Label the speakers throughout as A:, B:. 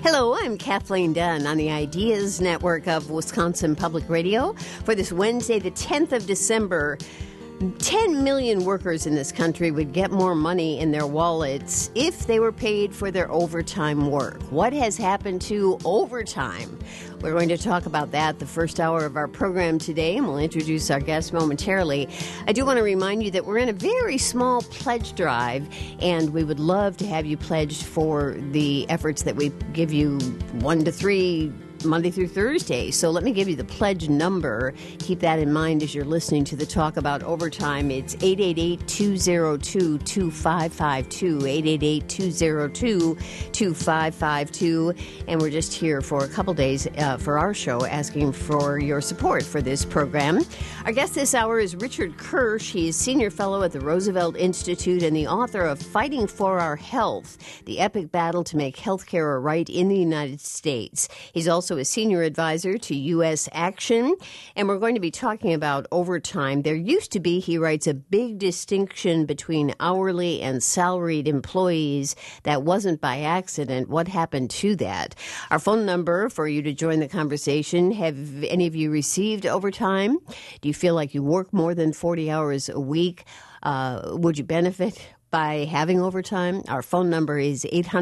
A: Hello, I'm Kathleen Dunn on the Ideas Network of Wisconsin Public Radio for this Wednesday, the 10th of December. 10 million workers in this country would get more money in their wallets if they were paid for their overtime work. What has happened to overtime? We're going to talk about that the first hour of our program today, and we'll introduce our guest momentarily. I do want to remind you that we're in a very small pledge drive, and we would love to have you pledged for the efforts that we give you 1 to 3 Monday through Thursday. So let me give you the pledge number. Keep that in mind as you're listening to the talk about overtime. It's 888-202-2552, 888-202-2552. And we're just here for a couple days for our show asking for your support for this program. Our guest this hour is Richard Kirsch. He is Senior Fellow at the Roosevelt Institute and the author of Fighting for Our Health, the epic battle to make healthcare a right in the United States. He's also a senior advisor to U.S. Action, and we're going to be talking about overtime. There used to be, he writes, a big distinction between hourly and salaried employees. That wasn't by accident. What happened to that? Our phone number for you to join the conversation. Have any of you received overtime? Do you feel like you work more than 40 hours a week? Would you benefit by having overtime? Our phone number is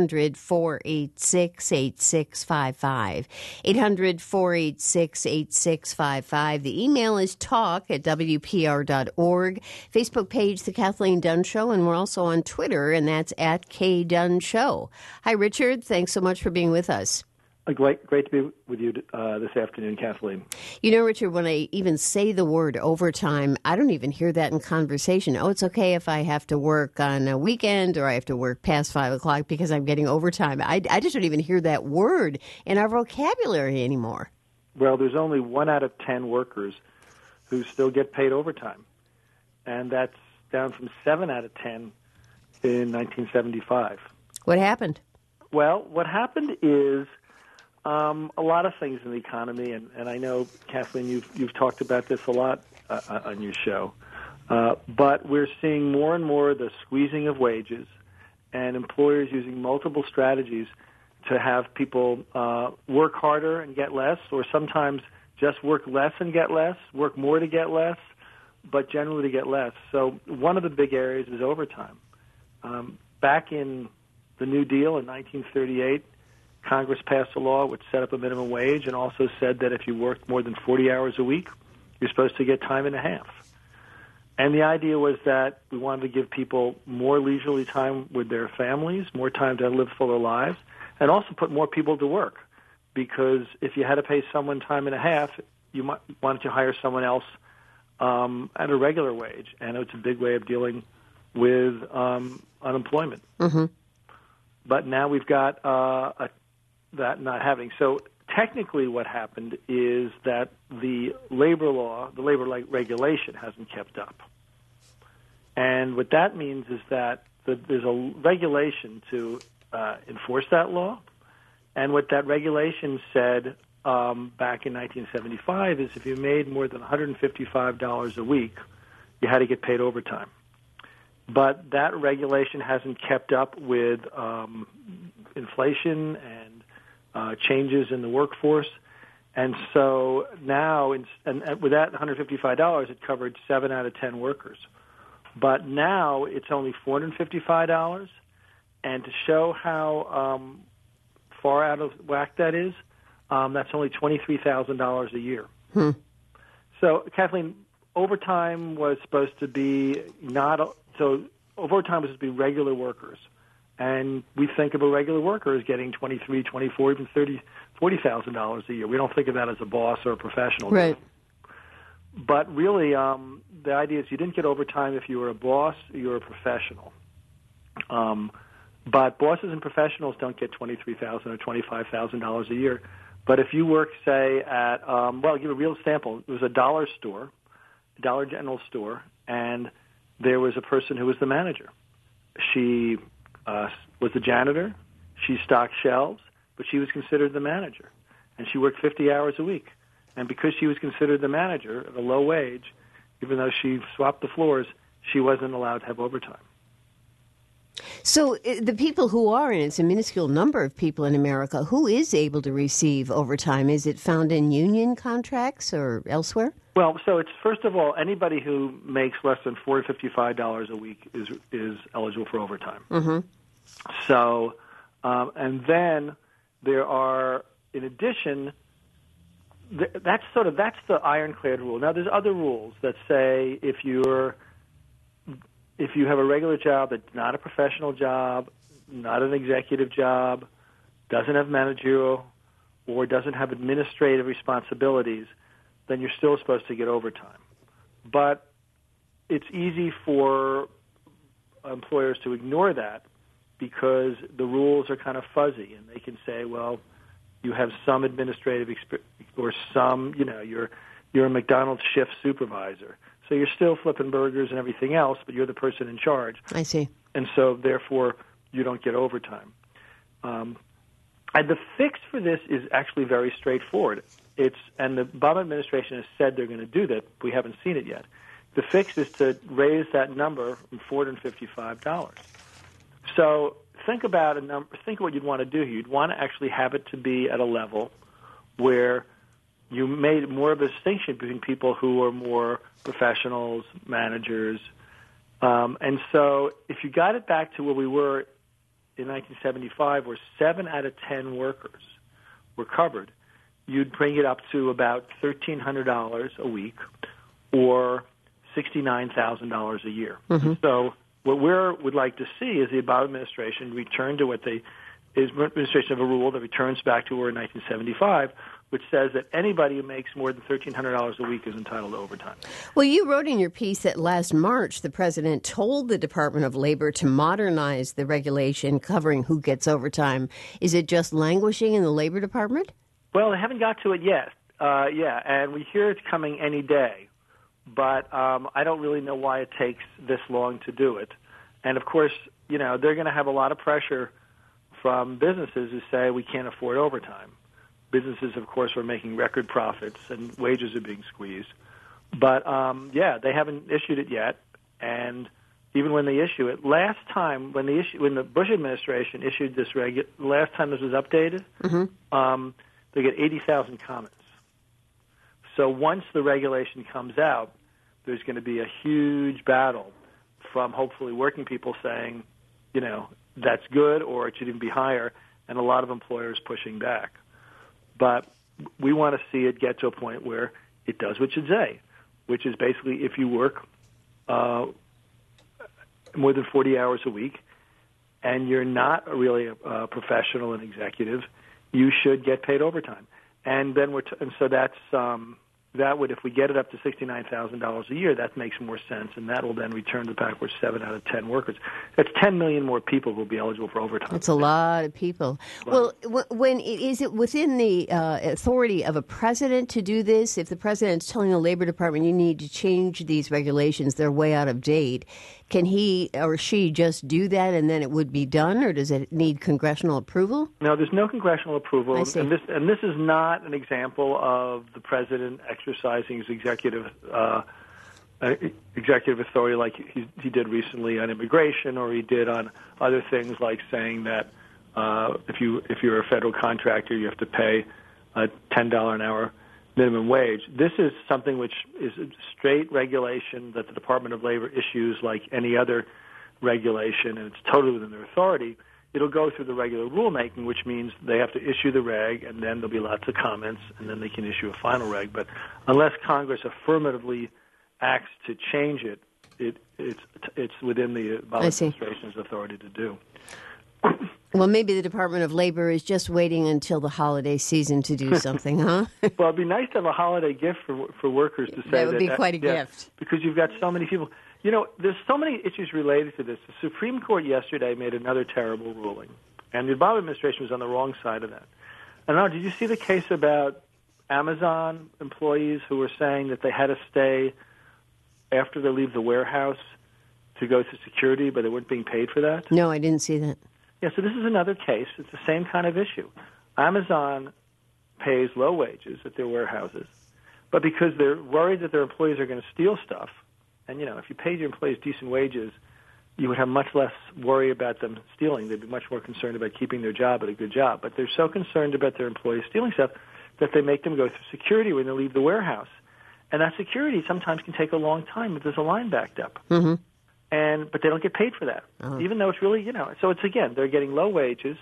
A: 800-486-8655. 800-486-8655. The email is talk@wpr.org. Facebook page, The Kathleen Dunn Show, and we're also on Twitter, and that's @KDunn Hi, Richard. Thanks so much for being with us.
B: Great to be with you this afternoon, Kathleen.
A: You know, Richard, when I even say the word overtime, I don't even hear that in conversation. Oh, it's okay if I have to work on a weekend or I have to work past 5 o'clock because I'm getting overtime. I just don't even hear that word in our vocabulary anymore.
B: Well, there's only 1 out of 10 workers who still get paid overtime, and that's down from 7 out of 10 in 1975.
A: What happened?
B: Well, what happened is a lot of things in the economy, and I know, Kathleen, you've talked about this a lot on your show, but we're seeing more and more the squeezing of wages and employers using multiple strategies to have people work harder and get less, or sometimes just work less and get less, work more to get less, but generally to get less. So one of the big areas is overtime. Back in the New Deal in 1938, Congress passed a law which set up a minimum wage and also said that if you worked more than 40 hours a week, you're supposed to get time and a half. And the idea was that we wanted to give people more leisurely time with their families, more time to live fuller lives, and also put more people to work. Because if you had to pay someone time and a half, you wanted to hire someone else at a regular wage. And it's a big way of dealing with unemployment. Mm-hmm. But now we've got that not having. So technically what happened is that the labor law, the labor regulation hasn't kept up. And what that means is that there's a regulation to enforce that law. And what that regulation said back in 1975 is if you made more than $155 a week, you had to get paid overtime. But that regulation hasn't kept up with inflation and changes in the workforce. And so now, and with that $155, it covered 7 out of 10 workers. But now it's only $455. And to show how far out of whack that is, that's only $23,000 a year. So, Kathleen, overtime was supposed to be overtime was supposed to be regular workers. And we think of a regular worker as getting $23,000, $24,000, even $40,000 a year. We don't think of that as a boss or a professional.
A: Right.
B: But really, the idea is you didn't get overtime if you were a boss or you were a professional. But bosses and professionals don't get $23,000 or $25,000 a year. But if you work, say, at, I'll give you a real example. It was a dollar store, a Dollar General store, and there was a person who was the manager. She was the janitor. She stocked shelves, but she was considered the manager. And she worked 50 hours a week. And because she was considered the manager at a low wage, even though she swapped the floors, she wasn't allowed to have overtime.
A: So the people who are, and it's a minuscule number of people in America, who is able to receive overtime? Is it found in union contracts or elsewhere?
B: Well, so it's, first of all, anybody who makes less than $455 a week is eligible for overtime.
A: Mm-hmm.
B: So, and then there are, in addition, that's the ironclad rule. Now, there's other rules that say if you have a regular job that's not a professional job, not an executive job, doesn't have managerial, or doesn't have administrative responsibilities, then you're still supposed to get overtime. But it's easy for employers to ignore that because the rules are kind of fuzzy, and they can say, well, you have some administrative experience, or some, you're a McDonald's shift supervisor. So you're still flipping burgers and everything else, but you're the person in charge.
A: I see.
B: And so, therefore, you don't get overtime. And the fix for this is actually very straightforward. And the Obama administration has said they're going to do that. We haven't seen it yet. The fix is to raise that number from $455. So think about a number. Think what you'd want to do here. You'd want to actually have it to be at a level where you made more of a distinction between people who are more professionals, managers. And so if you got it back to where we were in 1975, where 7 out of 10 workers were covered, you'd bring it up to about $1,300 a week or $69,000 a year. Mm-hmm. So what we would like to see is the Obama administration return to administration of a rule that returns back to where in 1975, which says that anybody who makes more than $1,300 a week is entitled to overtime.
A: Well, you wrote in your piece that last March, the president told the Department of Labor to modernize the regulation covering who gets overtime. Is it just languishing in the Labor Department?
B: Well, they haven't got to it yet. And we hear it's coming any day. But I don't really know why it takes this long to do it. And, of course, they're going to have a lot of pressure from businesses who say we can't afford overtime. Businesses, of course, are making record profits and wages are being squeezed. But, they haven't issued it yet. And even when they issue it, last time when the Bush administration issued this last time this was updated, mm-hmm. They get 80,000 comments. So once the regulation comes out, there's going to be a huge battle from hopefully working people saying, that's good or it should even be higher, and a lot of employers pushing back. But we want to see it get to a point where it does what it should say, which is basically if you work more than 40 hours a week and you're not really a professional and executive, you should get paid overtime. And then so that's that would, if we get it up to $69,000 a year, that makes more sense, and that will then return to back where 7 out of 10 workers. That's 10 million more people who will be eligible for overtime.
A: That's a lot of people. Well, is it within the authority of a president to do this? If the president's telling the Labor Department you need to change these regulations, they're way out of date, can he or she just do that and then it would be done, or does it need congressional approval?
B: No, there's no congressional approval.
A: I see.
B: And this is not an example of the president exercising his executive authority like he did recently on immigration, or he did on other things like saying that if you're a federal contractor, you have to pay a $10 an hour minimum wage. This is something which is a straight regulation that the Department of Labor issues like any other regulation, and it's totally within their authority. It'll go through the regular rulemaking, which means they have to issue the reg, and then there'll be lots of comments, and then they can issue a final reg. But unless Congress affirmatively acts to change it, it's within the Obama administration's authority to do.
A: Well, maybe the Department of Labor is just waiting until the holiday season to do something, huh?
B: Well, it'd be nice to have a holiday gift for workers to say
A: that would be quite a gift.
B: Because you've got so many people. There's so many issues related to this. The Supreme Court yesterday made another terrible ruling, and the Obama administration was on the wrong side of that. I don't know, did you see the case about Amazon employees who were saying that they had to stay after they leave the warehouse to go to security, but they weren't being paid for that?
A: No, I didn't see that.
B: Yeah, so this is another case. It's the same kind of issue. Amazon pays low wages at their warehouses, but because they're worried that their employees are going to steal stuff, and, if you paid your employees decent wages, you would have much less worry about them stealing. They'd be much more concerned about keeping their job at a good job. But they're so concerned about their employees stealing stuff that they make them go through security when they leave the warehouse. And that security sometimes can take a long time if there's a line backed up.
A: Mm-hmm.
B: But they don't get paid for that, even though it's really, So it's, again, they're getting low wages.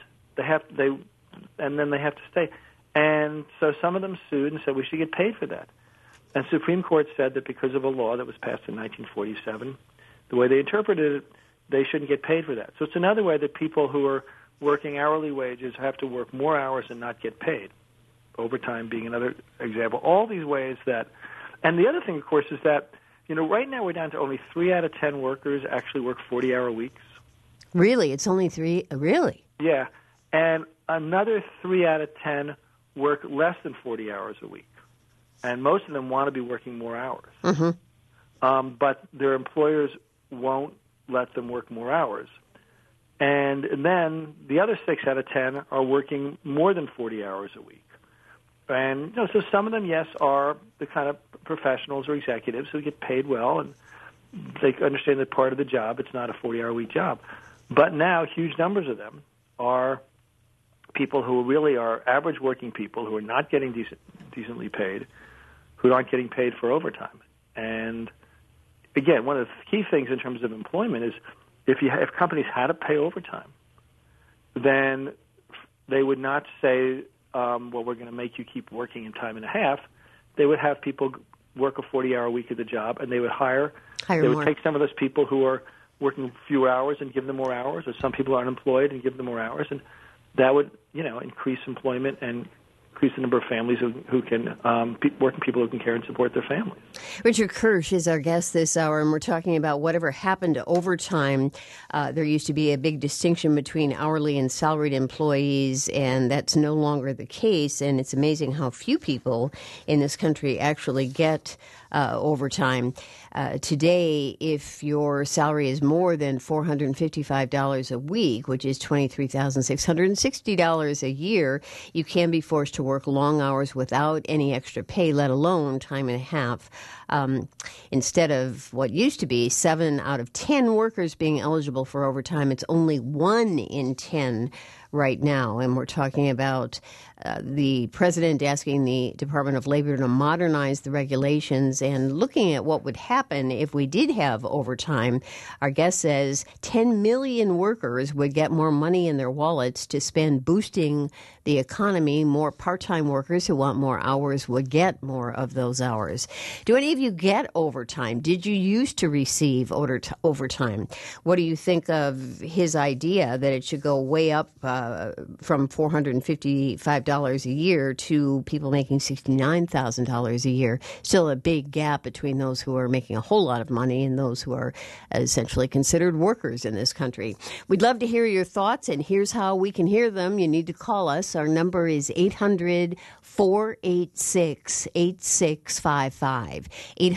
B: And then they have to stay. And so some of them sued and said we should get paid for that. And the Supreme Court said that because of a law that was passed in 1947, the way they interpreted it, they shouldn't get paid for that. So it's another way that people who are working hourly wages have to work more hours and not get paid. Overtime being another example. All these ways that, and the other thing, of course, is that, right now we're down to only 3 out of 10 workers actually work 40-hour weeks.
A: Really? It's only 3? Really?
B: Yeah. And another 3 out of 10 work less than 40 hours a week. And most of them want to be working more hours.
A: Mm-hmm.
B: But their employers won't let them work more hours. And then the other 6 out of 10 are working more than 40 hours a week. And so some of them, yes, are the kind of professionals or executives who get paid well, and they understand that part of the job, it's not a 40-hour week job. But now huge numbers of them are people who really are average working people who are not getting decently paid, who aren't getting paid for overtime. And again, one of the key things in terms of employment is if companies had to pay overtime, then they would not say, we're going to make you keep working in time and a half. They would have people work a 40-hour week at the job, and they would hire they would
A: more.
B: Take some of those people who are working fewer hours and give them more hours, or some people are unemployed and give them more hours, and that would, increase employment and increase the number of families who can, working people who can care and support their families.
A: Richard Kirsch is our guest this hour, and we're talking about whatever happened to overtime. There used to be a big distinction between hourly and salaried employees, and that's no longer the case, and it's amazing how few people in this country actually get overtime. Today, if your salary is more than $455 a week, which is $23,660 a year, you can be forced to work long hours without any extra pay, let alone time and a half. Instead of what used to be 7 out of 10 workers being eligible for overtime, it's only 1 in 10 right now. And we're talking about the president asking the Department of Labor to modernize the regulations and looking at what would happen if we did have overtime. Our guest says 10 million workers would get more money in their wallets to spend boosting the economy. More part-time workers who want more hours would get more of those hours. Do any of you get overtime? Did you used to receive overtime? What do you think of his idea that it should go way up from $455 a year to people making $69,000 a year? Still a big gap between those who are making a whole lot of money and those who are essentially considered workers in this country. We'd love to hear your thoughts, and here's how we can hear them. You need to call us. Our number is 800-486-8655.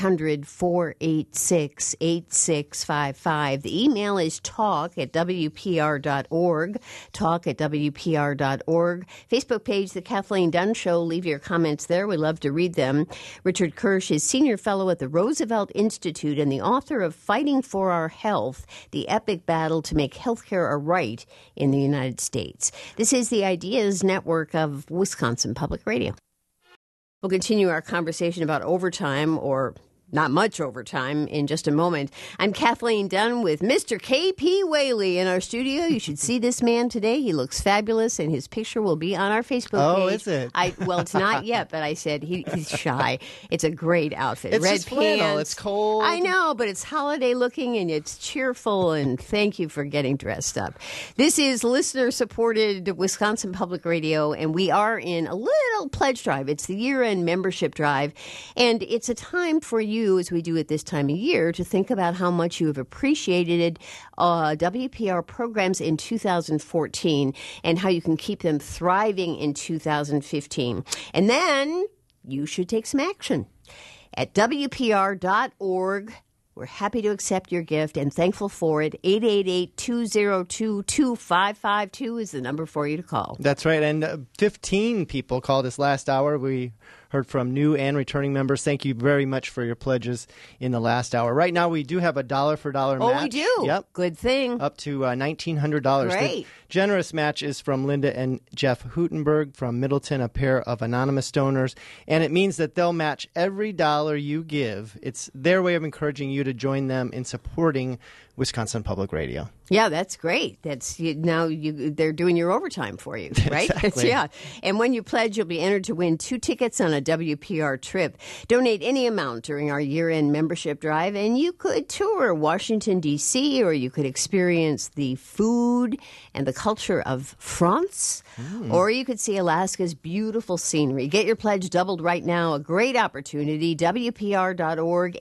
A: 800-486-8655. The email is talk@WPR.org. Talk@WPR.org. Facebook page, The Kathleen Dunn Show. Leave your comments there. We love to read them. Richard Kirsch is Senior Fellow at the Roosevelt Institute and the author of Fighting for Our Health, the epic battle to make healthcare a right in the United States. This is the Ideas Network of Wisconsin Public Radio. We'll continue our conversation about overtime, or not much overtime, in just a moment. I'm Kathleen Dunn with Mr. K.P. Whaley in our studio. You should see this man today. He looks fabulous, and his picture will be on our Facebook page.
C: Oh, is it?
A: Well, it's not yet, but I said he's shy. It's a great outfit.
C: It's
A: Red
C: just flannel.
A: pants.
C: It's cold.
A: I know, but it's holiday looking, and it's cheerful, and thank you for getting dressed up. This is listener-supported Wisconsin Public Radio, and we are in a little pledge drive. It's the year-end membership drive, and it's a time for you, as we do at this time of year, to think about how much you have appreciated WPR programs in 2014 and how you can keep them thriving in 2015. And then you should take some action. At WPR.org, we're happy to accept your gift and thankful for it. 888-202-2552 is the number for you to call.
C: That's right. And 15 people called us last hour. We heard from new and returning members. Thank you very much for your pledges in the last hour. Right now, we do have a dollar-for-dollar match.
A: Oh, we do?
C: Yep.
A: Good thing.
C: Up to $1,900.
A: Great.
C: The generous match is from Linda and Jeff Hutenberg from Middleton, a pair of anonymous donors. And it means that they'll match every dollar you give. It's their way of encouraging you to join them in supporting Wisconsin Public Radio.
A: Yeah, that's great. They're doing your overtime for you, right?
C: Exactly.
A: Yeah. And when you pledge, you'll be entered to win 2 tickets on a WPR trip. Donate any amount during our year-end membership drive, and you could tour Washington, D.C., or you could experience the food and the culture of France, or you could see Alaska's beautiful scenery. Get your pledge doubled right now. A great opportunity. WPR.org,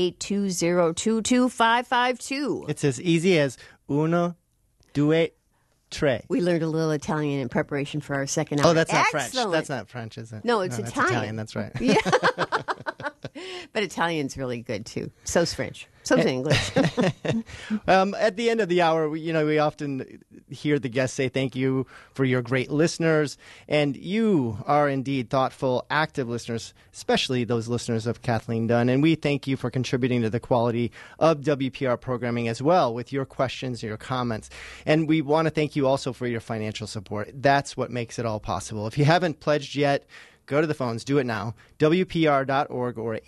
A: 888-202-2552.
C: It's as easy as uno, due, tre.
A: We learned a little Italian in preparation for our second hour.
C: Oh, that's not
A: Excellent.
C: French. That's not French, is it?
A: No, it's
C: That's
A: Italian.
C: That's right.
A: Yeah. But Italian's really good, too. So's French. So's English.
C: At the end of the hour, we often hear the guests say thank you for your great listeners. And you are indeed thoughtful, active listeners, especially those listeners of Kathleen Dunn. And we thank you for contributing to the quality of WPR programming as well with your questions and your comments. And we want to thank you also for your financial support. That's what makes it all possible. If you haven't pledged yet, go to the phones. Do it now. WPR.org or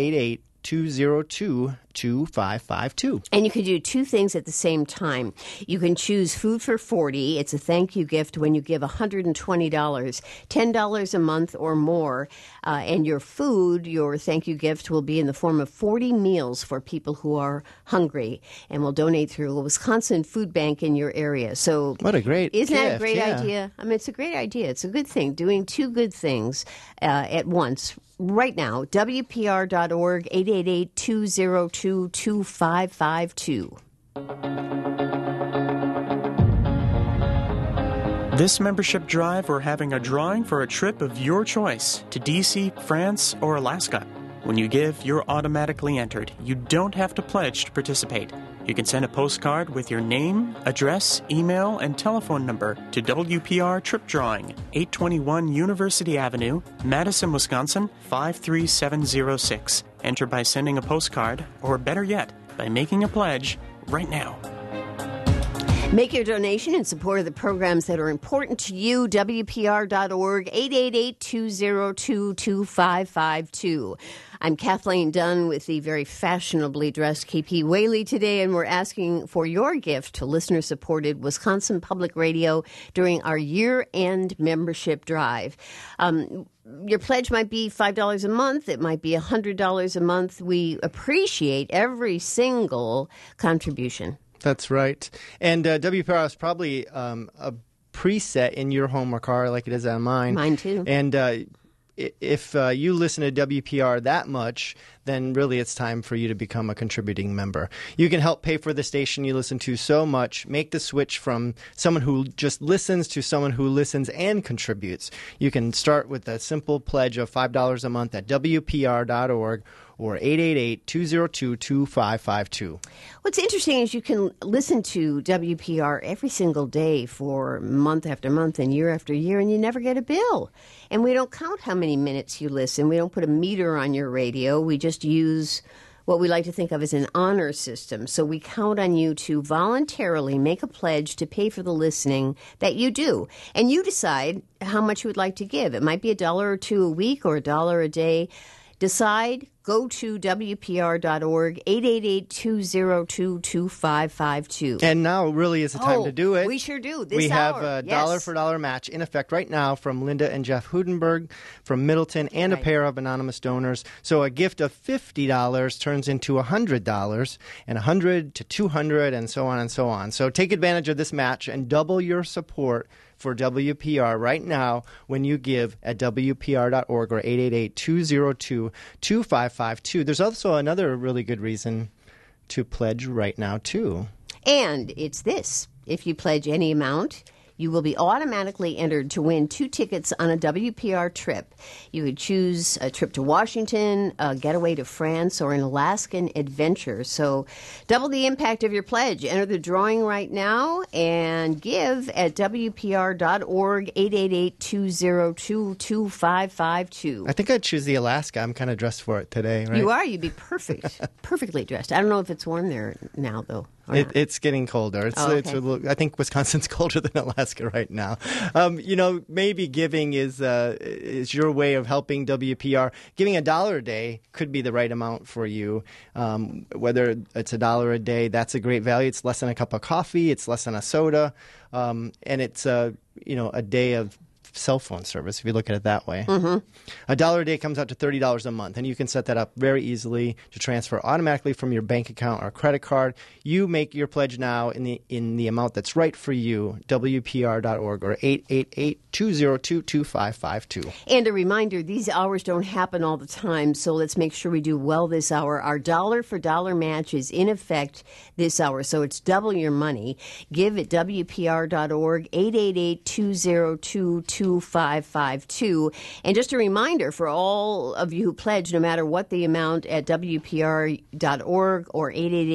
C: 888-202-2552.
A: And you can do 2 things at the same time. You can choose Food for 40. It's a thank you gift when you give $120, $10 a month or more. And your thank you gift will be in the form of 40 meals for people who are hungry. And we'll donate through a Wisconsin food bank in your area. So
C: what a great
A: Isn't
C: gift,
A: that a great
C: yeah.
A: idea? I mean, it's a great idea. It's a good thing. Doing 2 good things at once. Right now, WPR.org, 888-202-2552.
D: This membership drive, we're having a drawing for a trip of your choice to D.C., France, or Alaska. When you give, you're automatically entered. You don't have to pledge to participate. You can send a postcard with your name, address, email, and telephone number to WPR Trip Drawing, 821 University Avenue, Madison, Wisconsin, 53706. Enter by sending a postcard, or better yet, by making a pledge right now.
A: Make your donation in support of the programs that are important to you. WPR.org, 888-202-2552. I'm Kathleen Dunn with the very fashionably dressed KP Whaley today, and we're asking for your gift to listener-supported Wisconsin Public Radio during our year-end membership drive. Your pledge might be $5 a month. It might be $100 a month. We appreciate every single contribution.
C: That's right. And WPR is probably a preset in your home or car like it is on mine.
A: Mine too.
C: And if you listen to WPR that much, then really it's time for you to become a contributing member. You can help pay for the station you listen to so much. Make the switch from someone who just listens to someone who listens and contributes. You can start with a simple pledge of $5 a month at WPR.org or 888-202-2552.
A: What's interesting is you can listen to WPR every single day for month after month and year after year, and you never get a bill. And we don't count how many minutes you listen. We don't put a meter on your radio. We just use what we like to think of as an honor system. So we count on you to voluntarily make a pledge to pay for the listening that you do. And you decide how much you would like to give. It might be $1 or $2 a week or $1 a day. Decide. Go to WPR.org, 888-202-2552.
C: And now really is the time to do it.
A: We sure do.
C: We have a dollar-for-dollar match in effect right now from Linda and Jeff Hudenberg from Middleton and a pair of anonymous donors. So a gift of $50 turns into $100 and $100 to $200 and so on and so on. So take advantage of this match and double your support for WPR right now when you give at WPR.org or 888-202-2552. There's also another really good reason to pledge right now, too.
A: And it's this. If you pledge any amount, you will be automatically entered to win 2 tickets on a WPR trip. You could choose a trip to Washington, a getaway to France, or an Alaskan adventure. So double the impact of your pledge. Enter the drawing right now and give at WPR.org, 888-202-2552.
C: I think I'd choose the Alaska. I'm kind of dressed for it today, right?
A: You are. You'd be perfect. Perfectly dressed. I don't know if it's warm there now, though.
C: It's getting colder.
A: Okay.
C: I think Wisconsin's colder than Alaska right now. Maybe giving is your way of helping WPR. Giving $1 a day could be the right amount for you. Whether it's $1 a day, that's a great value. It's less than a cup of coffee. It's less than a soda, and it's a day of cell phone service, if you look at it that way. $1 a day comes out to $30 a month, and you can set that up very easily to transfer automatically from your bank account or credit card. You make your pledge now in the amount that's right for you, WPR.org or 888-202-2552.
A: And a reminder, these hours don't happen all the time, so let's make sure we do well this hour. Our dollar-for-dollar match is in effect this hour, so it's double your money. Give at WPR.org, 888-202-2552. And just a reminder for all of you who pledge, no matter what the amount, at WPR.org or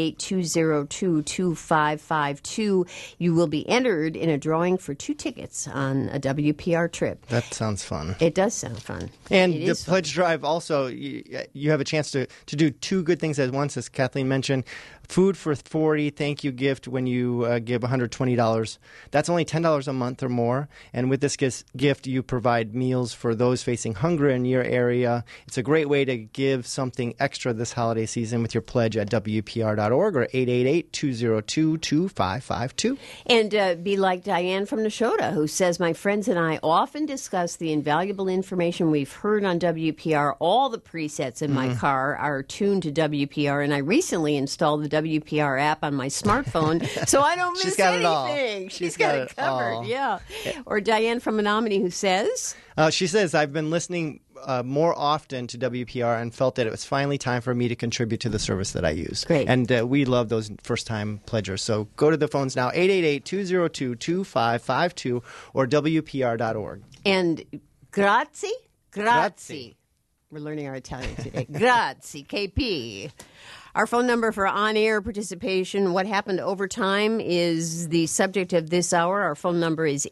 A: 888-202-2552, you will be entered in a drawing for 2 tickets on a WPR trip.
C: That sounds fun.
A: It does sound fun.
C: And the pledge drive also, you have a chance to do 2 good things at once, as Kathleen mentioned. Food for 40 thank you gift when you give $120. That's only $10 a month or more. And with this gift, you provide meals for those facing hunger in your area. It's a great way to give something extra this holiday season with your pledge at WPR.org or 888-202-2552.
A: And be like Diane from Neshota, who says, my friends and I often discuss the invaluable information we've heard on WPR. All the presets in my car are tuned to WPR, and I recently installed the WPR app on my smartphone, so I don't miss
C: She's got
A: anything.
C: It all.
A: She's got it covered,
C: all.
A: yeah. Or Diane from Menominee, who says...
C: she says, I've been listening more often to WPR and felt that it was finally time for me to contribute to the service that I use.
A: Great.
C: And we love those first-time pledgers. So go to the phones now, 888-202-2552 or WPR.org.
A: And grazie. We're learning our Italian today. Grazie, KP. Our phone number for on-air participation, what happened overtime, is the subject of this hour. Our phone number is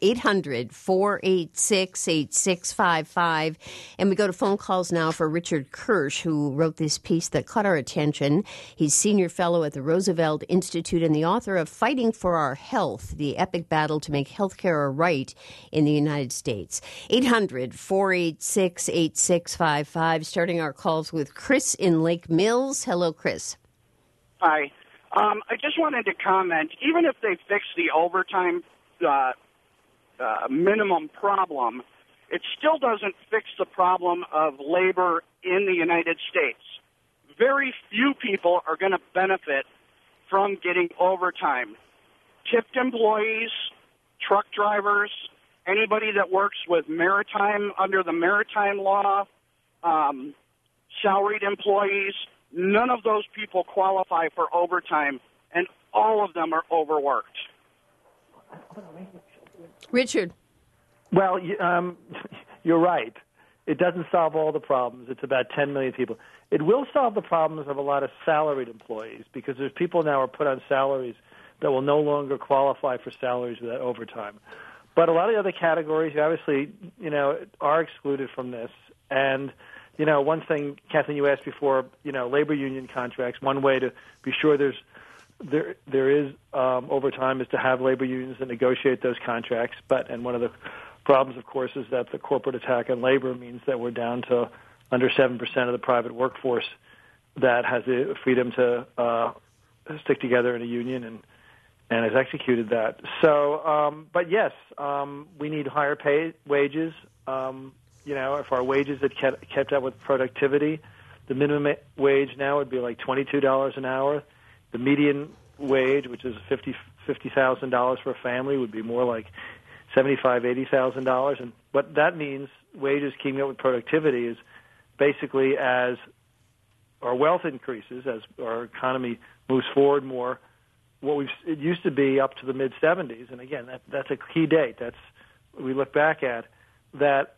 A: 800-486-8655. And we go to phone calls now for Richard Kirsch, who wrote this piece that caught our attention. He's senior fellow at the Roosevelt Institute and the author of Fighting for Our Health, the epic battle to make healthcare a right in the United States. 800-486-8655, starting our calls with Chris in Lake Mills. Hello, Chris.
E: Hi. I just wanted to comment, even if they fix the overtime minimum problem, it still doesn't fix the problem of labor in the United States. Very few people are going to benefit from getting overtime. Tipped employees, truck drivers, anybody that works with maritime, under the maritime law, salaried employees, none of those people qualify for overtime, and all of them are overworked.
A: Richard.
B: Well, you're right. It doesn't solve all the problems. It's about 10 million people. It will solve the problems of a lot of salaried employees, because there's people now are put on salaries that will no longer qualify for salaries without overtime. But a lot of the other categories, obviously, are excluded from this. And one thing, Kathleen, you asked before, labor union contracts. One way to be sure there is overtime is to have labor unions that negotiate those contracts. And one of the problems, of course, is that the corporate attack on labor means that we're down to under 7% of the private workforce that has the freedom to stick together in a union and has executed that. So, but yes, we need higher pay wages. If our wages had kept up with productivity, the minimum wage now would be like $22 an hour. The median wage, which is $50,000 for a family, would be more like $75,000, $80,000. And what that means, wages keeping up with productivity, is basically as our wealth increases, as our economy moves forward more, it used to be up to the mid 70s, and again, that's a key date. We look back at that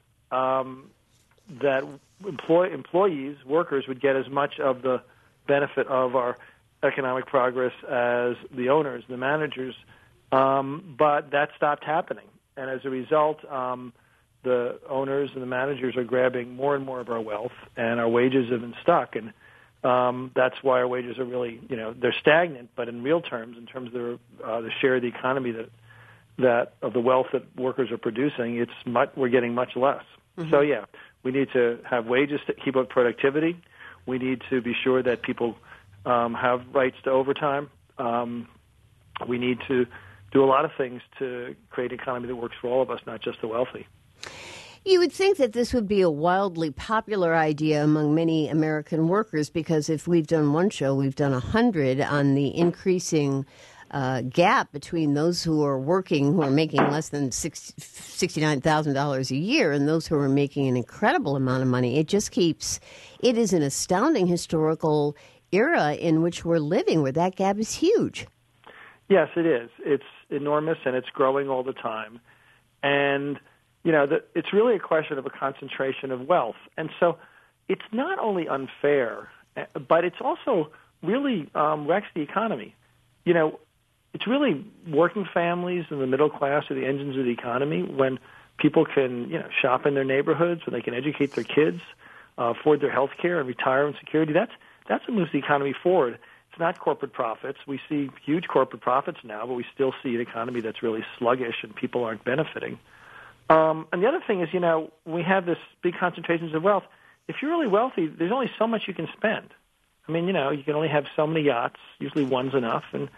B: employees, workers, would get as much of the benefit of our economic progress as the owners, the managers, but that stopped happening, and as a result, the owners and the managers are grabbing more and more of our wealth, and our wages have been stuck, and that's why our wages are really, they're stagnant, but in real terms, in terms of the share of the economy that of the wealth that workers are producing, we're getting much less. Mm-hmm. So yeah, we need to have wages to keep up productivity. We need to be sure that people have rights to overtime. We need to do a lot of things to create an economy that works for all of us, not just the wealthy.
A: You would think that this would be a wildly popular idea among many American workers, because if we've done one show, we've done 100 on the increasing gap between those who are working, who are making less than $69,000 a year, and those who are making an incredible amount of money. It is an astounding historical era in which we're living, where that gap is huge.
B: Yes, it is. It's enormous, and it's growing all the time. And it's really a question of a concentration of wealth. And so it's not only unfair, but it's also really wrecks the economy. It's really working families and the middle class are the engines of the economy. When people can, shop in their neighborhoods, when they can educate their kids, afford their health care and retirement security, that's what moves the economy forward. It's not corporate profits. We see huge corporate profits now, but we still see an economy that's really sluggish and people aren't benefiting. And the other thing is, we have this big concentrations of wealth. If you're really wealthy, there's only so much you can spend. I mean, you can only have so many yachts. Usually one's enough. And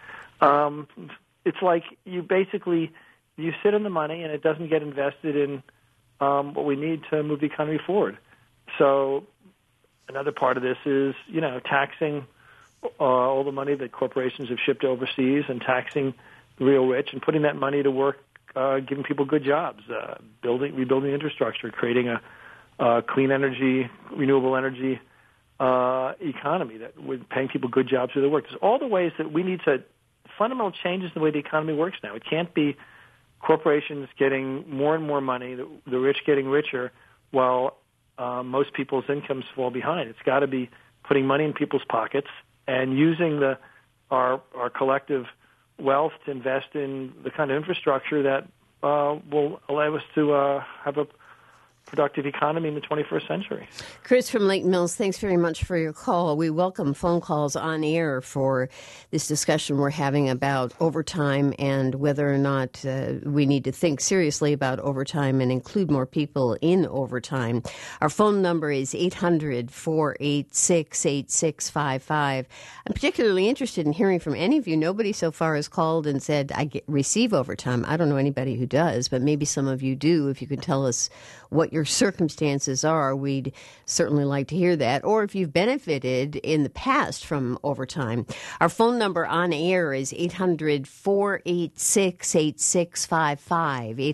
B: it's like you sit in the money and it doesn't get invested in what we need to move the economy forward. So another part of this is, taxing all the money that corporations have shipped overseas and taxing the real rich and putting that money to work, giving people good jobs, rebuilding infrastructure, creating a clean energy, renewable energy economy that we're paying people good jobs for their work. There's all the ways that we need to fundamental changes in the way the economy works now. It can't be corporations getting more and more money, the rich getting richer, while most people's incomes fall behind. It's got to be putting money in people's pockets and using our collective wealth to invest in the kind of infrastructure that will allow us to have a productive economy in the 21st century.
A: Chris from Lake Mills, thanks very much for your call. We welcome phone calls on air for this discussion we're having about overtime and whether or not we need to think seriously about overtime and include more people in overtime. Our phone number is 800-486-8655. I'm particularly interested in hearing from any of you. Nobody so far has called and said, receive overtime. I don't know anybody who does, but maybe some of you do. If you could tell us what your circumstances are, we'd certainly like to hear that. Or if you've benefited in the past from overtime. Our phone number on air is 800-486-8655,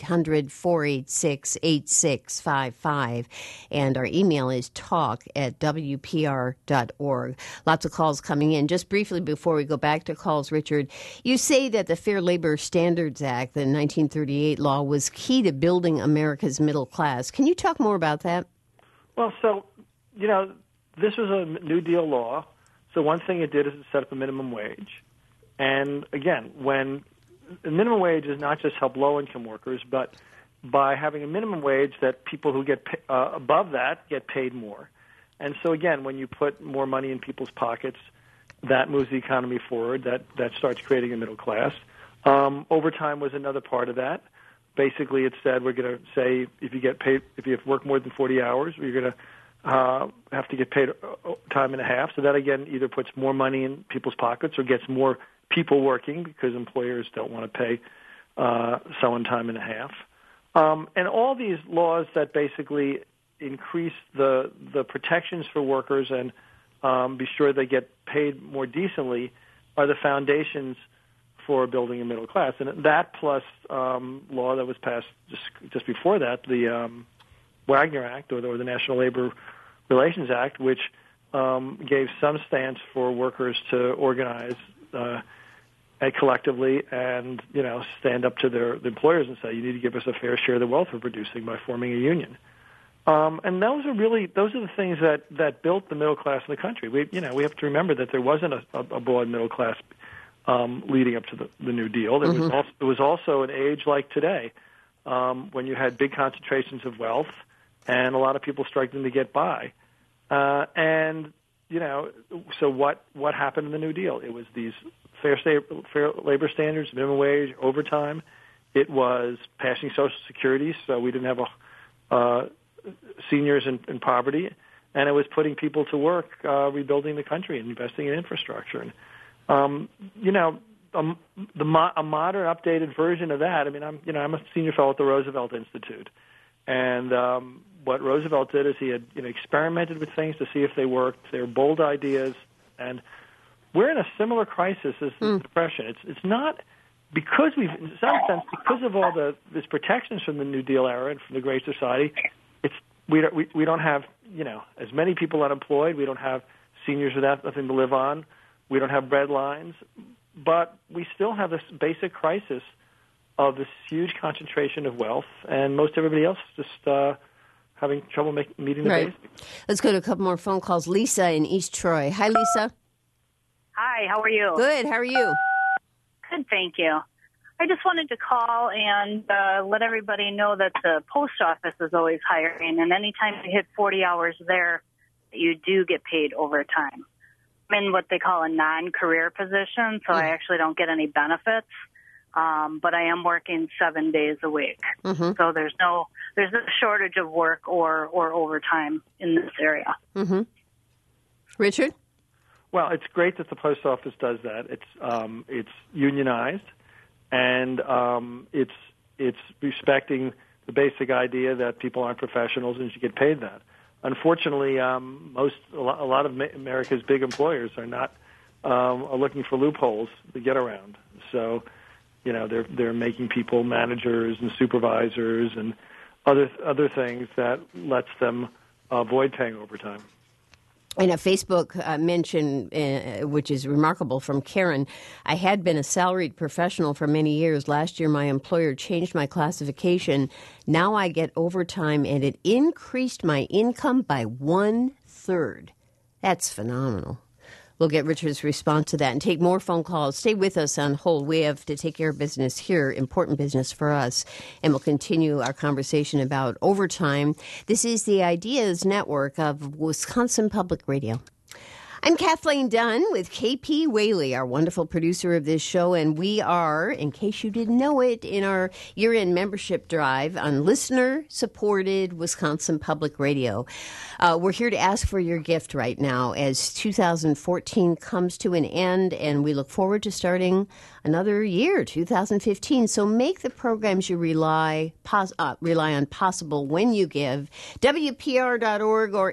A: 800-486-8655. And our email is talk@wpr.org. Lots of calls coming in. Just briefly before we go back to calls, Richard, you say that the Fair Labor Standards Act, the 1938 law, was key to building America's middle class. Can you talk more about that?
B: Well, so, this was a New Deal law. So one thing it did is it set up a minimum wage. And again, when the minimum wage does not just help low-income workers, but by having a minimum wage that people who get above that get paid more. And so again, when you put more money in people's pockets, that moves the economy forward. That starts creating a middle class. Overtime was another part of that. Basically, it said we're going to say if you work more than 40 hours, you're going to have to get paid time and a half. So that, again, either puts more money in people's pockets or gets more people working because employers don't want to pay someone time and a half. And all these laws that basically increase the protections for workers and be sure they get paid more decently are the foundations for building a middle class. And that plus law that was passed just before that, the Wagner Act or the National Labor Relations Act, which gave some stance for workers to organize collectively and, stand up to their employers and say, you need to give us a fair share of the wealth we're producing by forming a union. And those are the things that built the middle class in the country. We have to remember that there wasn't a broad middle class leading up to the New Deal. There was also an age like today when you had big concentrations of wealth and a lot of people struggling to get by. So what happened in the New Deal? It was these fair labor standards, minimum wage, overtime. It was passing Social Security, so we didn't have seniors in poverty, and it was putting people to work, rebuilding the country and investing in infrastructure. And a modern, updated version of that. I mean, I'm a senior fellow at the Roosevelt Institute, and what Roosevelt did is he had experimented with things to see if they worked. They were bold ideas, and we're in a similar crisis as the Depression. It's not because in some sense, because of all these protections from the New Deal era and from the Great Society. We don't have as many people unemployed. We don't have seniors without nothing to live on. We don't have bread lines, but we still have this basic crisis of this huge concentration of wealth, and most everybody else just having trouble meeting the basics.
A: Let's go to a couple more phone calls. Lisa in East Troy. Hi, Lisa.
F: Hi, how are you?
A: Good. How are you?
F: Good, thank you. I just wanted to call and let everybody know that the post office is always hiring, and anytime you hit 40 hours there, you do get paid overtime. I'm in what they call a non-career position, so I actually don't get any benefits, but I am working 7 days a week. Mm-hmm. So there's no shortage of work or overtime in this area.
A: Mm-hmm. Richard?
B: Well, it's great that the post office does that. It's unionized. And it's respecting the basic idea that people aren't professionals and should get paid that. Unfortunately, a lot of America's big employers are looking for loopholes to get around. So, they're making people managers and supervisors and other things that lets them avoid paying overtime.
A: In a Facebook mention, which is remarkable, from Karen, I had been a salaried professional for many years. Last year, my employer changed my classification. Now I get overtime, and it increased my income by 1/3. That's phenomenal. We'll get Richard's response to that and take more phone calls. Stay with us on hold. We have to take care of business here, important business for us, and we'll continue our conversation about overtime. This is the Ideas Network of Wisconsin Public Radio. I'm Kathleen Dunn with KP Whaley, our wonderful producer of this show, and we are, in case you didn't know it, in our year-end membership drive on listener-supported Wisconsin Public Radio. We're here to ask for your gift right now as 2014 comes to an end, and we look forward to starting another year, 2015. So make the programs you rely on possible when you give. WPR.org or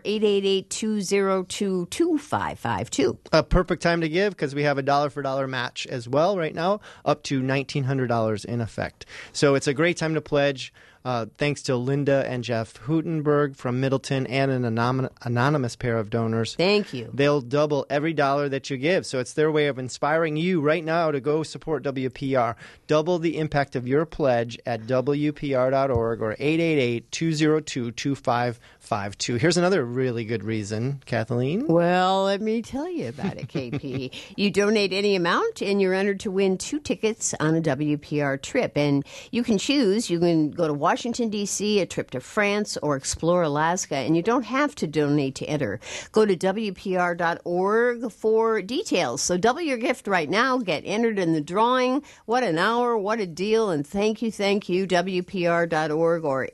A: 888-202-2552.
C: A perfect time to give because we have a dollar-for-dollar match as well right now, up to $1,900 in effect. So it's a great time to pledge. Thanks to Linda and Jeff Hutenberg from Middleton and an anonymous pair of donors.
A: Thank you.
C: They'll double every dollar that you give. So it's their way of inspiring you right now to go support WPR. Double the impact of your pledge at WPR.org or 888-202-2552. Here's another really good reason, Kathleen.
A: Well, let me tell you about it, KP. You donate any amount and you're entered to win 2 tickets on a WPR trip. And you can choose. You can go to Washington, D.C., a trip to France, or explore Alaska, and you don't have to donate to enter. Go to WPR.org for details. So double your gift right now. Get entered in the drawing. What an hour. What a deal. And thank you, WPR.org or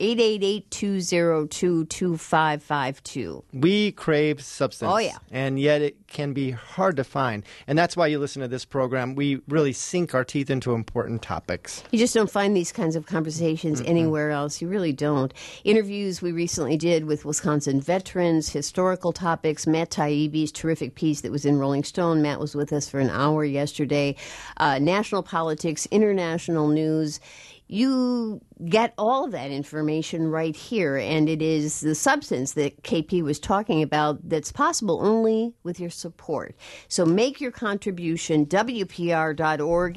A: 888-202-2552.
C: We crave substance.
A: Oh, yeah.
C: And yet it can be hard to find. And that's why you listen to this program. We really sink our teeth into important topics.
A: You just don't find these kinds of conversations anywhere else. You really don't. Interviews we recently did with Wisconsin veterans, historical topics, Matt Taibbi's terrific piece that was in Rolling Stone. Matt was with us for an hour yesterday. National politics, international news. You get all of that information right here, and it is the substance that KP was talking about that's possible only with your support. So make your contribution, WPR.org,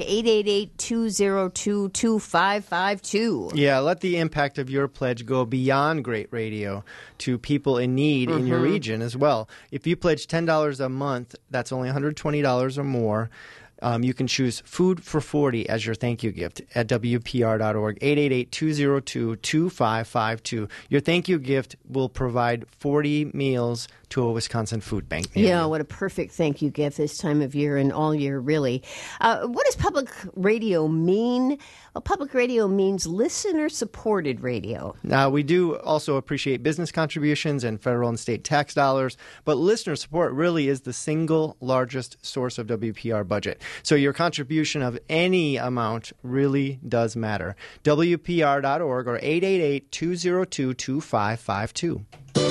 A: 888-202-2552.
C: Yeah, let the impact of your pledge go beyond great radio to people in need in your region as well. If you pledge $10 a month, that's only $120 or more. You can choose Food for 40 as your thank you gift at WPR.org, 888-202-2552. Your thank you gift will provide 40 meals to a Wisconsin food bank.
A: Yeah, what a perfect thank you gift this time of year and all year, really. What does public radio mean? Well, public radio means listener-supported radio.
C: Now, we do also appreciate business contributions and federal and state tax dollars, but listener support really is the single largest source of WPR budget. So your contribution of any amount really does matter. WPR.org or 888-202-2552.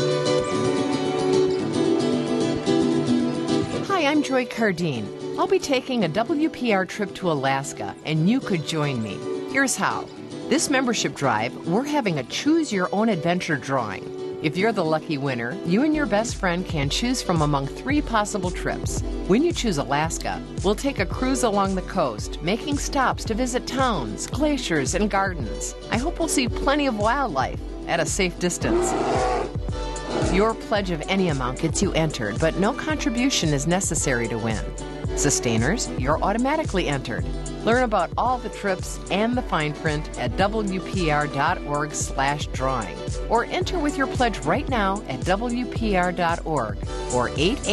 G: Hi, I'm Joy Cardine. I'll be taking a WPR trip to Alaska, and you could join me. Here's how. This membership drive, we're having a Choose Your Own Adventure drawing. If you're the lucky winner, you and your best friend can choose from among 3 possible trips. When you choose Alaska, we'll take a cruise along the coast, making stops to visit towns, glaciers, and gardens. I hope we'll see plenty of wildlife at a safe distance. Your pledge of any amount gets you entered, but no contribution is necessary to win. Sustainers, you're automatically entered. Learn about all the trips and the fine print at WPR.org/drawing. Or enter with your pledge right now at WPR.org or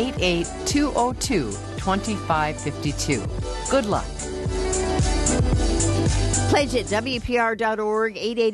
G: 888-202-2552. Good luck.
A: Pledge at WPR.org,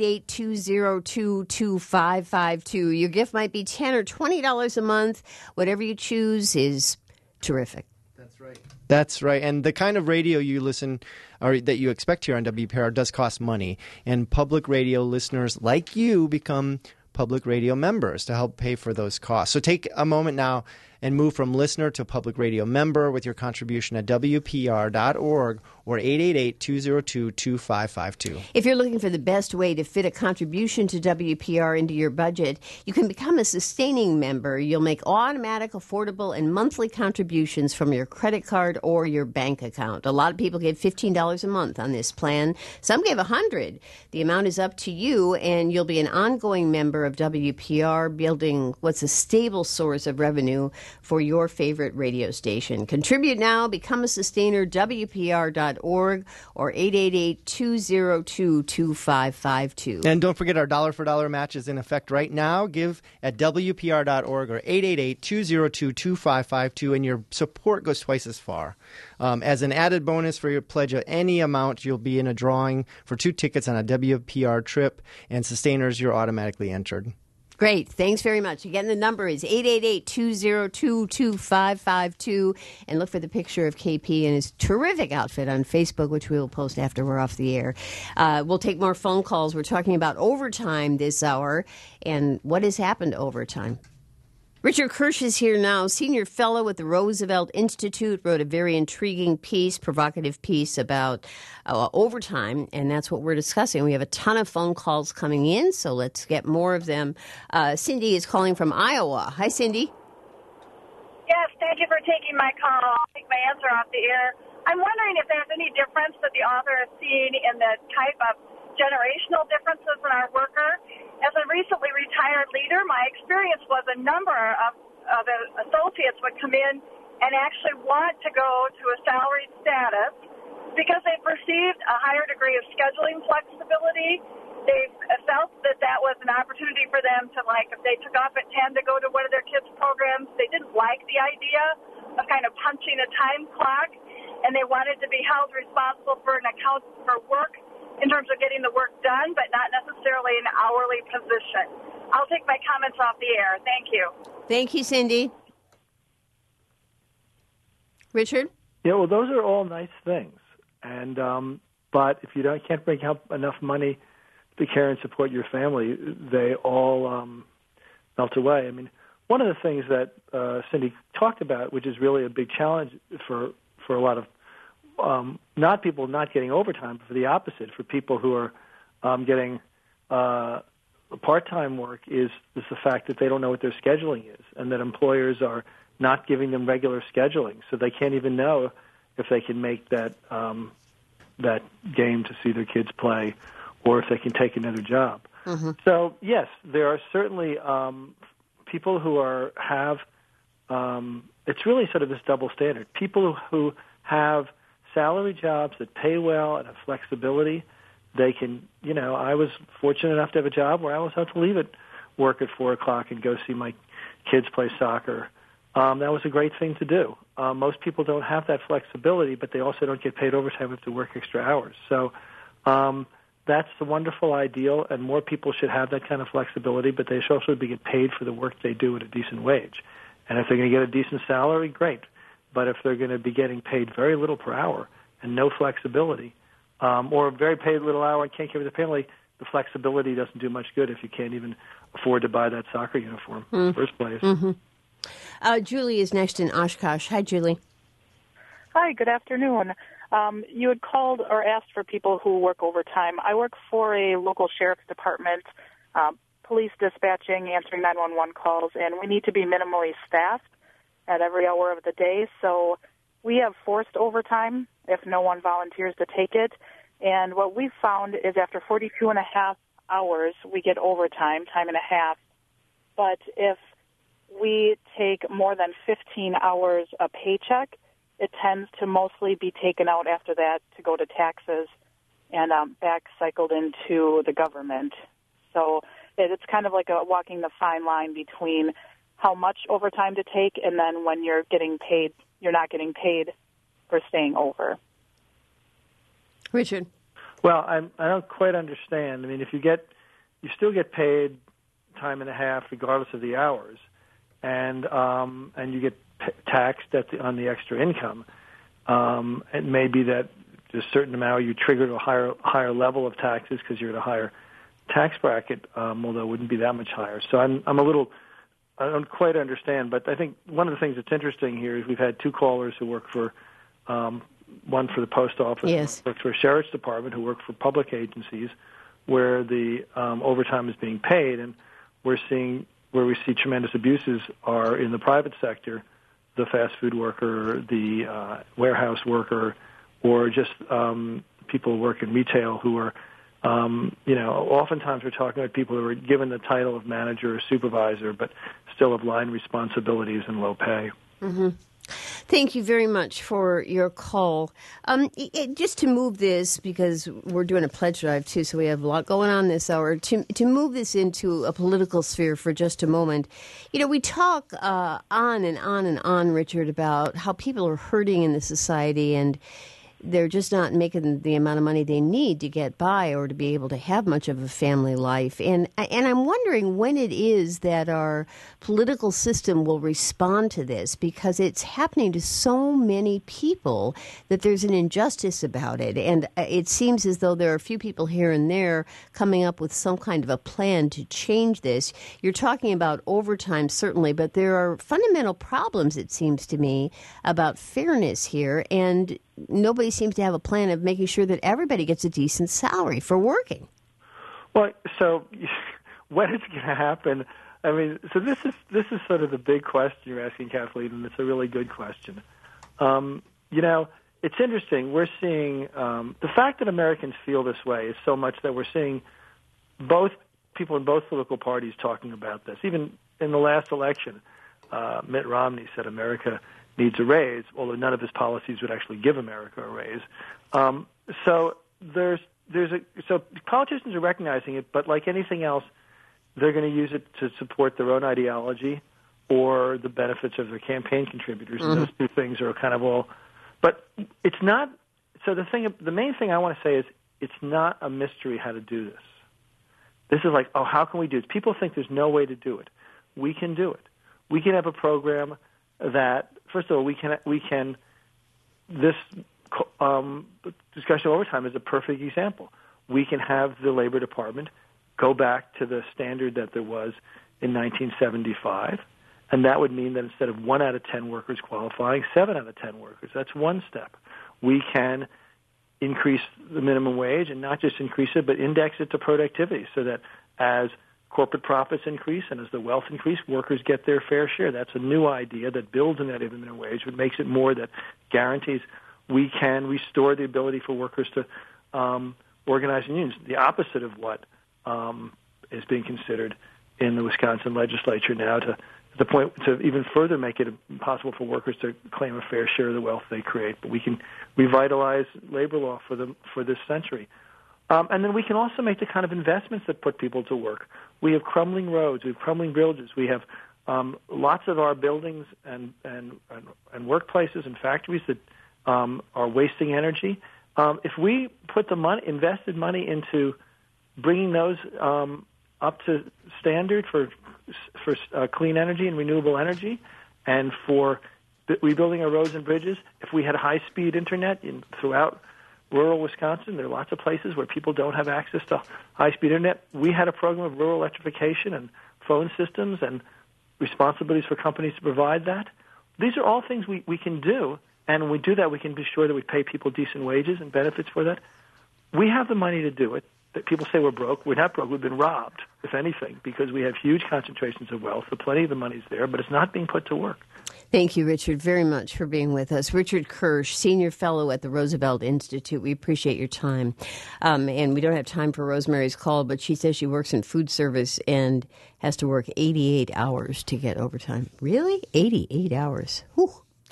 A: 888-202-2552. Your gift might be $10 or $20 a month. Whatever you choose is terrific.
C: That's right. That's right. And the kind of radio you listen or that you expect here on WPR does cost money. And public radio listeners like you become public radio members to help pay for those costs. So take a moment now and move from listener to public radio member with your contribution at WPR.org or 888-202-2552.
A: If you're looking for the best way to fit a contribution to WPR into your budget, you can become a sustaining member. You'll make automatic, affordable, and monthly contributions from your credit card or your bank account. A lot of people give $15 a month on this plan. Some give $100. The amount is up to you, and you'll be an ongoing member of WPR, building what's a stable source of revenue for your favorite radio station. Contribute now, become a sustainer, WPR.org or 888-202-2552.
C: And don't forget our dollar for dollar match is in effect right now. Give at WPR.org or 888-202-2552, and your support goes twice as far. As an added bonus for your pledge of any amount, you'll be in a drawing for 2 tickets on a WPR trip, and sustainers, you're automatically entered.
A: Great. Thanks very much. Again, the number is 888-202-2552. And look for the picture of KP and his terrific outfit on Facebook, which we will post after we're off the air. We'll take more phone calls. We're talking about overtime this hour and what has happened to overtime. Richard Kirsch is here now, senior fellow at the Roosevelt Institute, wrote a very intriguing piece, provocative piece about overtime, and that's what we're discussing. We have a ton of phone calls coming in, so let's get more of them. Cindy is calling from Iowa. Hi, Cindy.
H: Yes, thank you for taking my call. I'll take my answer off the air. I'm wondering if there's any difference that the author is seeing in the type of generational differences in our worker. As a recently retired leader, my experience was a number of associates would come in and actually want to go to a salaried status because they perceived a higher degree of scheduling flexibility. They felt that that was an opportunity for them to, like, if they took off at 10 to go to one of their kids' programs, they didn't like the idea of kind of punching a time clock, and they wanted to be held responsible for an account for work in terms of getting the work done, but not necessarily an hourly position. I'll take my comments off the air. Thank you.
A: Thank you, Cindy. Richard?
B: Yeah, well, those are all nice things, and but if you can't bring up enough money to care and support your family, they all melt away. I mean, one of the things that Cindy talked about, which is really a big challenge for a lot of not people not getting overtime, but for the opposite, for people who are getting part-time work is the fact that they don't know what their scheduling is, and that employers are not giving them regular scheduling, so they can't even know if they can make that game to see their kids play, or if they can take another job. Mm-hmm. So yes, there are certainly people who have. It's really sort of this double standard. People who have salary jobs that pay well and have flexibility. They can, I was fortunate enough to have a job where I was able to leave at work at 4 o'clock and go see my kids play soccer. That was a great thing to do. Most people don't have that flexibility, but they also don't get paid overtime if they work extra hours. So that's the wonderful ideal, and more people should have that kind of flexibility, but they should also be get paid for the work they do at a decent wage. And if they're going to get a decent salary, great. But if they're going to be getting paid very little per hour and no flexibility, or a very paid little hour and can't give the family, the flexibility doesn't do much good if you can't even afford to buy that soccer uniform in the first place.
A: Mm-hmm. Julie is next in Oshkosh. Hi, Julie.
I: Hi, good afternoon. You had called or asked for people who work overtime. I work for a local sheriff's department, police dispatching, answering 911 calls, and we need to be minimally staffed at every hour of the day. So we have forced overtime if no one volunteers to take it. And what we've found is after 42 and a half hours, we get overtime, time and a half. But if we take more than 15 hours a paycheck, it tends to mostly be taken out after that to go to taxes and back cycled into the government. So it's kind of like walking the fine line between how much overtime to take and then when you're getting paid, you're not getting paid for staying over.
A: Richard.
B: Well, I don't quite understand. I mean, if you still get paid time and a half regardless of the hours, and you get taxed on the extra income. It may be that a certain amount you trigger a higher level of taxes because you're at a higher tax bracket, although it wouldn't be that much higher. So I don't quite understand. But I think one of the things that's interesting here is we've had two callers who work for one for the post office,
A: yes,
B: one works for a sheriff's department, who work for public agencies where the overtime is being paid, and we're seeing where we see tremendous abuses are in the private sector, the fast food worker, the warehouse worker, or just people who work in retail who are, oftentimes we're talking about people who are given the title of manager or supervisor, but still have line responsibilities and low pay.
A: Mm-hmm. Thank you very much for your call. Just to move this, because we're doing a pledge drive too, so we have a lot going on this hour, to move this into a political sphere for just a moment. We talk on and on and on, Richard, about how people are hurting in the society and they're just not making the amount of money they need to get by or to be able to have much of a family life. And I'm wondering when it is that our political system will respond to this, because it's happening to so many people that there's an injustice about it. And it seems as though there are a few people here and there coming up with some kind of a plan to change this. You're talking about overtime, certainly, but there are fundamental problems, it seems to me, about fairness here, and nobody seems to have a plan of making sure that everybody gets a decent salary for working.
B: Well, so when it's going to happen? I mean, so this is sort of the big question you're asking, Kathleen, and it's a really good question. It's interesting. We're seeing the fact that Americans feel this way is so much that we're seeing both people in both political parties talking about this. Even in the last election, Mitt Romney said America needs a raise, although none of his policies would actually give America a raise. So politicians are recognizing it, but like anything else, they're going to use it to support their own ideology or the benefits of their campaign contributors. Mm-hmm. And those two things are kind of all. But it's not. So the main thing I want to say is it's not a mystery how to do this. This is like, how can we do this? People think there's no way to do it. We can do it. We can have a program that, first of all, this discussion of overtime is a perfect example. We can have the Labor Department go back to the standard that there was in 1975, and that would mean that instead of 1 out of 10 workers qualifying, 7 out of 10 workers. That's one step. We can increase the minimum wage, and not just increase it, but index it to productivity, so that as corporate profits increase and as the wealth increase, workers get their fair share. That's a new idea that builds in that minimum wage, but makes it more that guarantees we can restore the ability for workers to organize in unions. The opposite of what is being considered in the Wisconsin legislature now, to the point to even further make it impossible for workers to claim a fair share of the wealth they create. But we can revitalize labor law for this century. And then we can also make the kind of investments that put people to work. We have crumbling roads, we have crumbling bridges, we have lots of our buildings and workplaces and factories that are wasting energy. If we put invested money into bringing those up to standard for clean energy and renewable energy, and for rebuilding our roads and bridges, if we had high-speed internet throughout rural Wisconsin, there are lots of places where people don't have access to high-speed internet. We had a program of rural electrification and phone systems and responsibilities for companies to provide that. These are all things we can do, and when we do that, we can be sure that we pay people decent wages and benefits for that. We have the money to do it. That people say we're broke. We're not broke. We've been robbed, if anything, because we have huge concentrations of wealth. So plenty of the money's there, but it's not being put to work.
A: Thank you, Richard, very much for being with us. Richard Kirsch, Senior Fellow at the Roosevelt Institute. We appreciate your time. And we don't have time for Rosemary's call, but she says she works in food service and has to work 88 hours to get overtime. Really? 88 hours. Whew.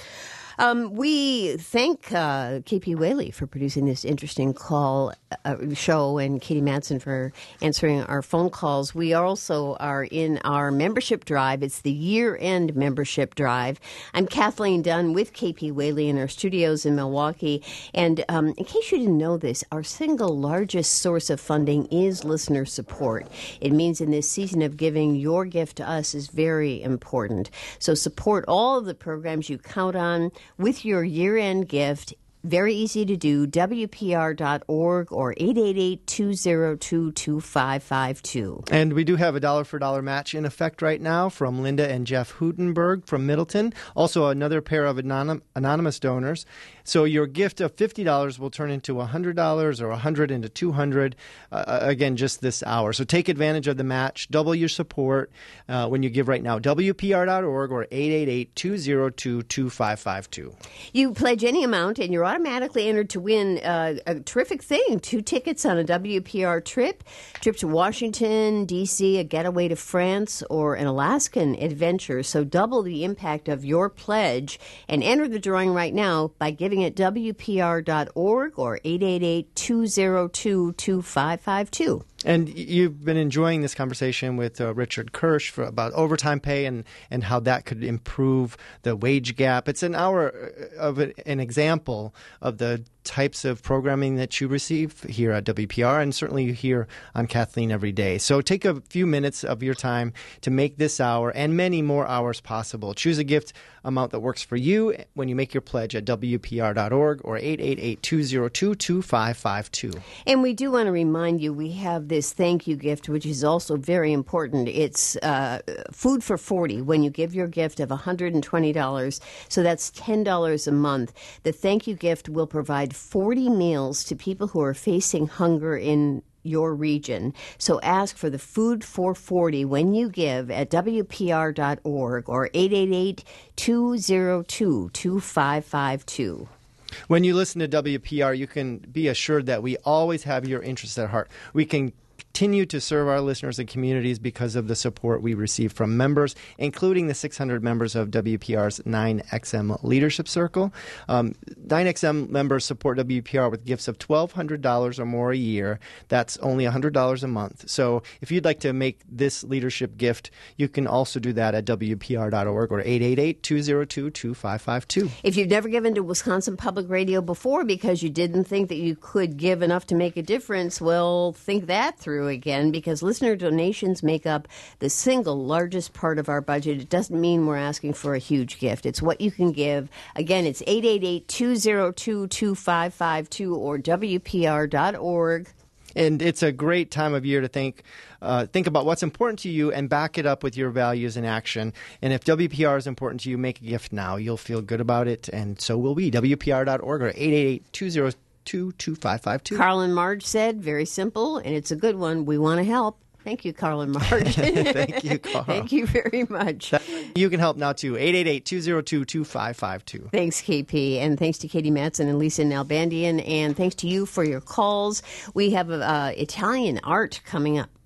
A: We thank KP Whaley for producing this interesting show, and Katie Madsen for answering our phone calls. We also are in our membership drive. It's the year-end membership drive. I'm Kathleen Dunn with KP Whaley in our studios in Milwaukee. And in case you didn't know this, our single largest source of funding is listener support. It means in this season of giving, your gift to us is very important. So support all of the programs you count on with your year-end gift. Very easy to do, WPR.org or 888-202-2552.
C: And we do have a dollar-for-dollar match in effect right now from Linda and Jeff Hutenberg from Middleton. Also another pair of anonymous donors. So your gift of $50 will turn into $100 or $100 into $200, again, just this hour. So take advantage of the match. Double your support when you give right now. WPR.org or 888-202-2552. You
A: pledge any amount and you're automatically entered to win a terrific thing. 2 tickets on a WPR trip to Washington, D.C., a getaway to France, or an Alaskan adventure. So double the impact of your pledge and enter the drawing right now by giving at WPR.org or 888-202-2552.
C: And you've been enjoying this conversation with Richard Kirsch about overtime pay and how that could improve the wage gap. It's an hour of an example of the types of programming that you receive here at WPR, and certainly you hear on Kathleen every day. So take a few minutes of your time to make this hour and many more hours possible. Choose a gift amount that works for you when you make your pledge at WPR.org or 888-202-2552.
A: And we do want to remind you, we have this thank you gift, which is also very important. It's Food for 40 when you give your gift of $120. So that's $10 a month. The thank you gift will provide 40 meals to people who are facing hunger in your region. So ask for the Food for 40 when you give at WPR.org or 888-202-2552.
C: When you listen to WPR, you can be assured that we always have your interests at heart. We can continue to serve our listeners and communities because of the support we receive from members, including the 600 members of WPR's 9XM Leadership Circle. 9XM members support WPR with gifts of $1,200 or more a year. That's only $100 a month. So if you'd like to make this leadership gift, you can also do that at WPR.org or 888-202-2552.
A: If you've never given to Wisconsin Public Radio before because you didn't think that you could give enough to make a difference, well, think that through again, because listener donations make up the single largest part of our budget. It doesn't mean we're asking for a huge gift. It's what you can give. Again, it's 888-202-2552 or WPR.org.
C: And it's a great time of year to think about what's important to you and back it up with your values in action. And if WPR is important to you, make a gift now. You'll feel good about it, and so will we. WPR.org or 888-202-2552. 202-2552.
A: Carl and Marge said, very simple, and it's a good one. We want to help. Thank you, Carl and Marge.
C: Thank you, Carl.
A: Thank you very much.
C: You can help now, too. 888-202-2552.
A: Thanks, KP. And thanks to Katie Matson and Lisa Nalbandian. And thanks to you for your calls. We have Italian art coming up.